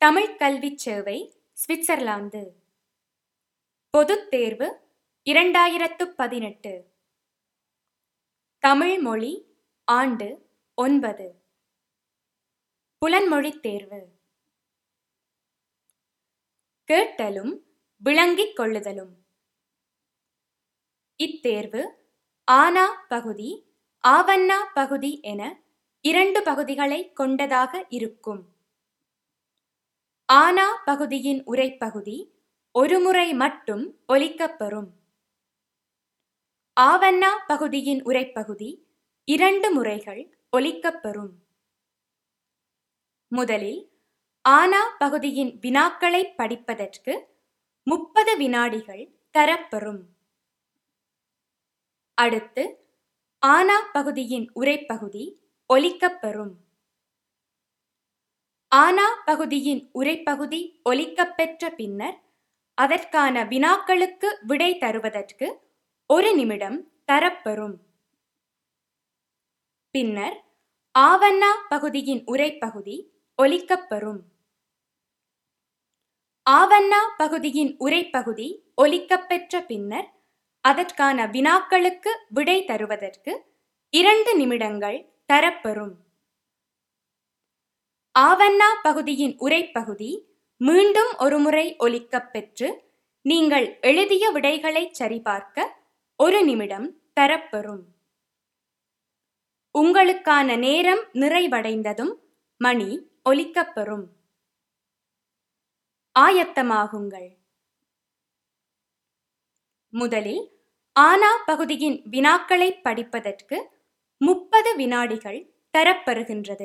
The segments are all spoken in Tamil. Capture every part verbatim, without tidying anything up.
தமிழ்க் கல்விச் சேவை சுவிட்சர்லாந்து. பொதுத் தேர்வு இரண்டாயிரத்து பதினெட்டு. தமிழ் மொழி ஆண்டு ஒன்பது. புலன்மொழித் தேர்வு. கேட்டலும் விளங்கிக் கொள்ளுதலும். இத்தேர்வு ஆனா பகுதி, ஆவன்னா பகுதி என இரண்டு பகுதிகளை கொண்டதாக இருக்கும். ஆனா பகுதியின் உரைப்பகுதி ஒருமுறை மட்டும் ஒலிக்கப்பெறும். ஆவன்னா பகுதியின் உரைப்பகுதி இரண்டு முறைகள் ஒலிக்கப்பெறும். முதலில் ஆனா பகுதியின் வினாக்களை படிப்பதற்கு முப்பது வினாடிகள் தரப்பெறும். அடுத்து ஆனா பகுதியின் உரைப்பகுதி ஒலிக்கப்பெறும். ஆனா பகுதியின் உரைப்பகுதி ஒலிக்கப்பெற்ற பின்னர் அதற்கான வினாக்களுக்கு விடை தருவதற்கு ஒரு நிமிடம் தரப்பெறும். பின்னர் ஆவன்னா பகுதியின் உரைப்பகுதி ஒலிக்கப்பெறும். ஆவன்னா பகுதியின் உரைப்பகுதி ஒலிக்கப்பெற்ற பின்னர் அதற்கான வினாக்களுக்கு விடை தருவதற்கு இரண்டு நிமிடங்கள் தரப்பெறும். ஆவன்னா பகுதியின் உரைப்பகுதி மீண்டும் ஒருமுறை ஒலிக்கப்பெற்று நீங்கள் எழுதிய விடைகளை சரிபார்க்க ஒரு நிமிடம் தரப்பெறும். உங்களுக்கான நேரம் நிறைவடைந்ததும் மணி ஒலிக்கப்பெறும். ஆயத்தமாகுங்கள். முதலில் ஆனா பகுதியின் வினாக்களை படிப்பதற்கு முப்பது வினாடிகள் தரப்பெறுகின்றது.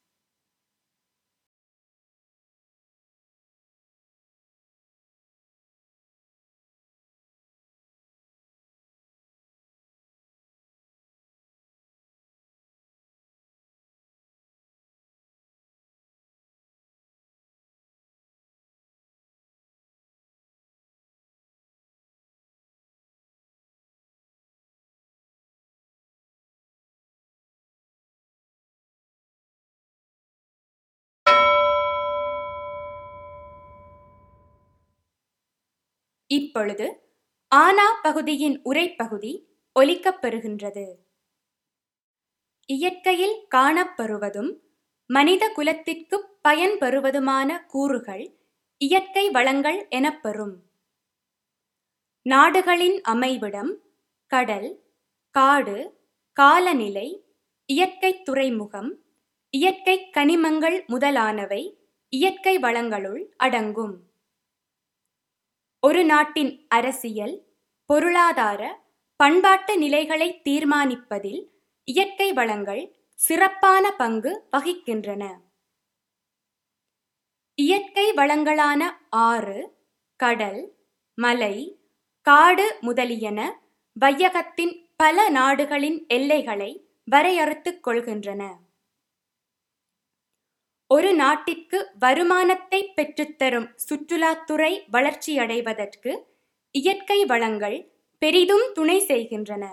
இப்பொழுது ஆனா பகுதியின் உரைப்பகுதி ஒலிக்கப்பெறுகின்றது. இயற்கையில் காணப்பெறுவதும் மனித குலத்திற்கு பயன்பெறுவதுமான கூறுகள் இயற்கை வளங்கள் எனப்பெறும். நாடுகளின் அமைவிடம், கடல், காடு, காலநிலை, இயற்கை துறைமுகம், இயற்கை கனிமங்கள் முதலானவை இயற்கை வளங்களுள் அடங்கும். ஒரு நாட்டின் அரசியல், பொருளாதார, பண்பாட்டு நிலைகளை தீர்மானிப்பதில் இயற்கை வளங்கள் சிறப்பான பங்கு வகிக்கின்றன. இயற்கை வளங்களான ஆறு, கடல், மலை, காடு முதலியன வையகத்தின் பல நாடுகளின் எல்லைகளை வரையறுத்துக் கொள்கின்றன. ஒரு நாட்டிற்கு வருமானத்தை பெற்றுத்தரும் சுற்றுலாத்துறை வளர்ச்சியடைவதற்கு இயற்கை வளங்கள் பெரிதும் துணை செய்கின்றன.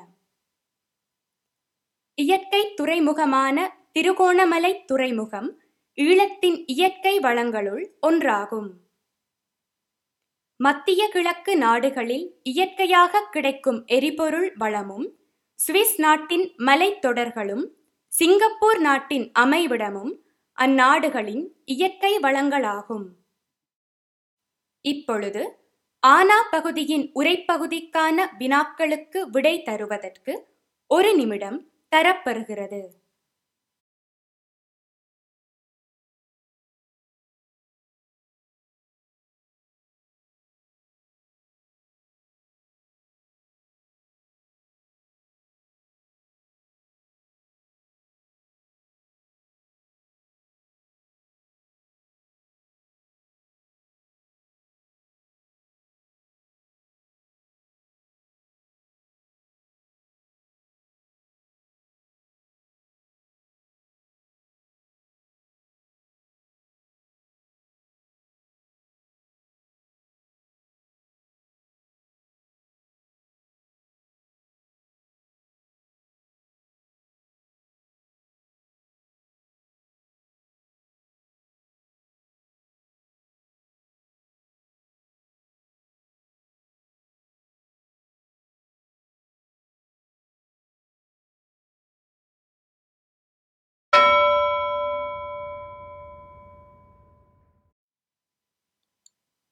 இயற்கை துறைமுகமான திருகோணமலை துறைமுகம் ஈழத்தின் இயற்கை வளங்களுள் ஒன்றாகும். மத்திய கிழக்கு நாடுகளில் இயற்கையாக கிடைக்கும் எரிபொருள் வளமும், சுவிஸ் நாட்டின் மலைத்தொடர்களும், சிங்கப்பூர் நாட்டின் அமைவிடமும் அந்நாடுகளின் இயற்கை வளங்களாகும். இப்பொழுது ஆனா பகுதியின் உரைப்பகுதிக்கான வினாக்களுக்கு விடை தருவதற்கு ஒரு நிமிடம் தரப்பெறுகிறது.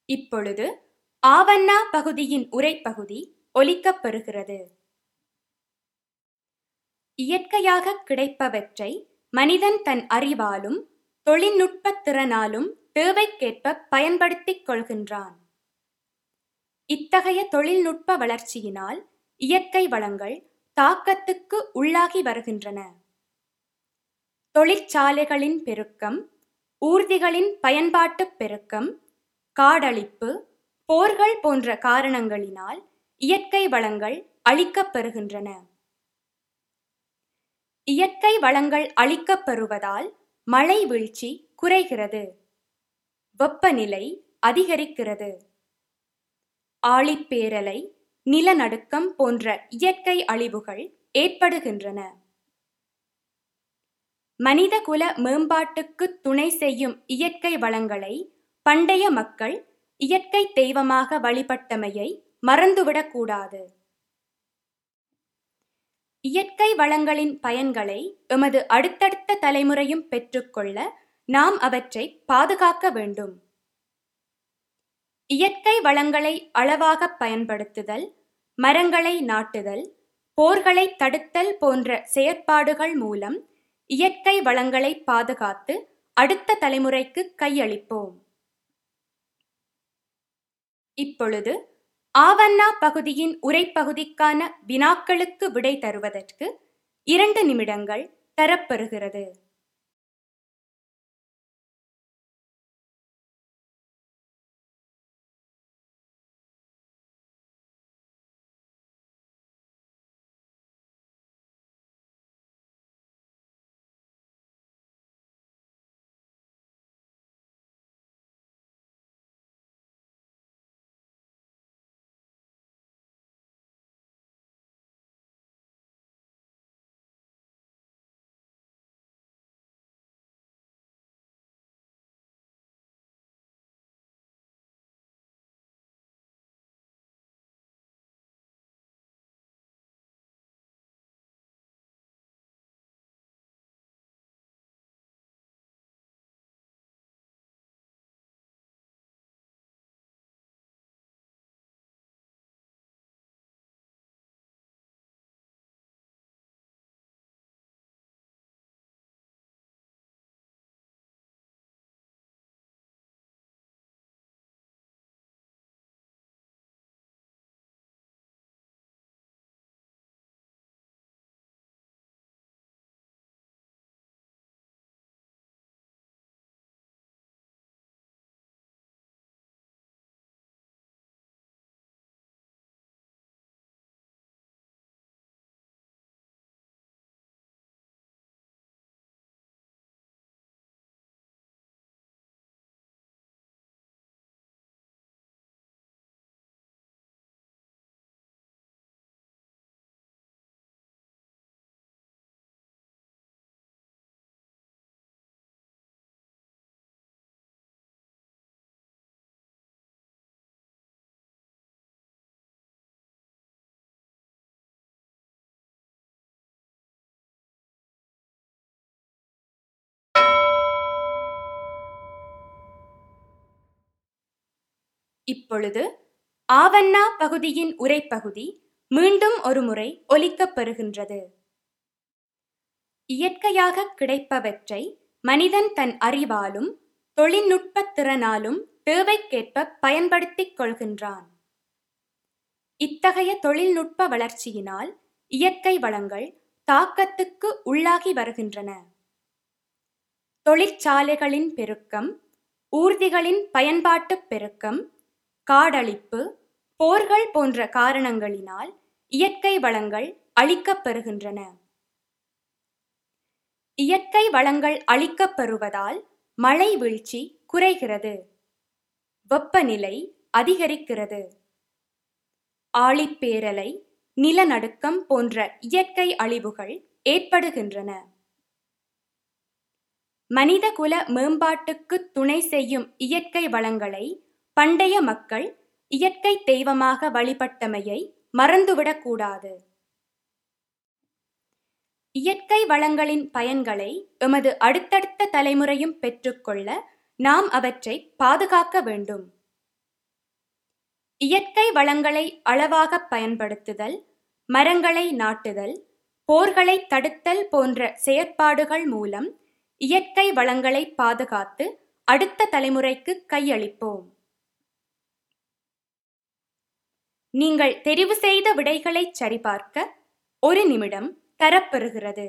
இப்பொழுது ஆவண்ணா பகுதியின் உரைப்பகுதி ஒலிக்கப் பெறுகிறது. இயற்கையாக கிடைப்பவற்றை மனிதன் தன் அறிவாலும் தொழில்நுட்பத் திறனாலும் தேவைக்கேற்ப பயன்படுத்திக் கொள்கின்றான். இத்தகைய தொழில்நுட்ப வளர்ச்சியினால் இயற்கை வளங்கள் தாக்கத்துக்கு உள்ளாகி வருகின்றன. தொழிற்சாலைகளின் பெருக்கம், ஊர்திகளின் பயன்பாட்டுப் பெருக்கம், காடழிப்பு, போர்கள் போன்ற காரணங்களினால் இயற்கை வளங்கள் அழிக்கப் பெறுகின்றன. இயற்கை வளங்கள் அழிக்கப் பெறுவதால் மழை வீழ்ச்சி குறைகிறது, வெப்பநிலை அதிகரிக்கிறது, ஆழிப்பேரலை, நிலநடுக்கம் போன்ற இயற்கை அழிவுகள் ஏற்படுகின்றன. மனிதகுல மேம்பாட்டுக்கு துணை செய்யும் இயற்கை வளங்களை பண்டைய மக்கள் இயற்கை தெய்வமாக வழிபட்டமையை மறந்துவிடக்கூடாது. இயற்கை வளங்களின் பயன்களை எமது அடுத்தடுத்த தலைமுறையும் பெற்றுக்கொள்ள நாம் அவற்றை பாதுகாக்க வேண்டும். இயற்கை வளங்களை அளவாக பயன்படுத்துதல், மரங்களை நாட்டுதல், போர்களை தடுத்தல் போன்ற செயற்பாடுகள் மூலம் இயற்கை வளங்களை பாதுகாத்து அடுத்த தலைமுறைக்கு கையளிப்போம். இப்பொழுது ஆவண்ணா பகுதியின் உரைப்பகுதிக்கான வினாக்களுக்கு விடை தருவதற்கு இரண்டு நிமிடங்கள் தரப்பெறுகிறது. இப்பொழுது ஆவண்ணா பகுதியின் உரைப்பகுதி மீண்டும் ஒருமுறை ஒலிக்கப் பெறுகின்றது. இயற்கையாக கிடைப்பவற்றை மனிதன் தன் அறிவாலும் தொழில்நுட்பத் திறனாலும் தேவைக்கேற்ப பயன்படுத்திக் கொள்கின்றான். இத்தகைய தொழில்நுட்ப வளர்ச்சியினால் இயற்கை வளங்கள் தாக்கத்துக்கு உள்ளாகி வருகின்றன. தொழிற்சாலைகளின் பெருக்கம், ஊர்திகளின் பயன்பாட்டுப் பெருக்கம், காடழிப்பு, போர்கள் போன்ற காரணங்களினால் இயற்கை வளங்கள் அழிக்கப் பெறுகின்றன. இயற்கை வளங்கள் அழிக்கப் பெறுவதால் மழை வீழ்ச்சி குறைகிறது, வெப்பநிலை அதிகரிக்கிறது, ஆழிப்பேரலை, நிலநடுக்கம் போன்ற இயற்கை அழிவுகள் ஏற்படுகின்றன. மனிதகுல மேம்பாட்டுக்கு துணை செய்யும் இயற்கை வளங்களை பண்டைய மக்கள் இயற்கை தெய்வமாக வழிபட்டமையை மறந்துவிடக்கூடாது. இயற்கை வளங்களின் பயன்களை எமது அடுத்தடுத்த தலைமுறையும் பெற்றுக்கொள்ள நாம் அவற்றை பாதுகாக்க வேண்டும். இயற்கை வளங்களை அளவாகப் பயன்படுத்துதல், மரங்களை நாட்டுதல், போர்களை தடுத்தல் போன்ற செயற்பாடுகள் மூலம் இயற்கை வளங்களை பாதுகாத்து அடுத்த தலைமுறைக்கு கையளிப்போம். நீங்கள் தெரிவு செய்த விடைகளை சரிபார்க்க ஒரு நிமிடம் தரப்பெறுகிறது.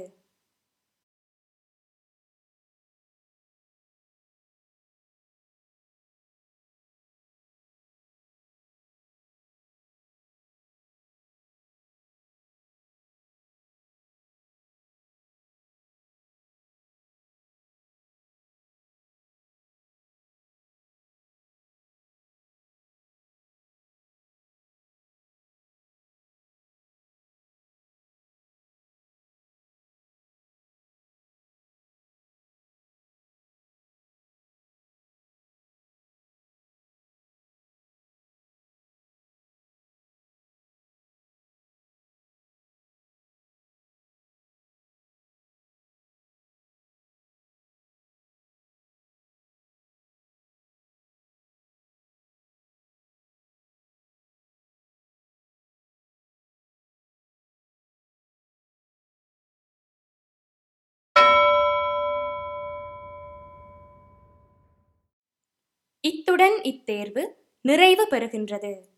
இத்துடன் இத்தேர்வு நிறைவு பெறுகின்றது.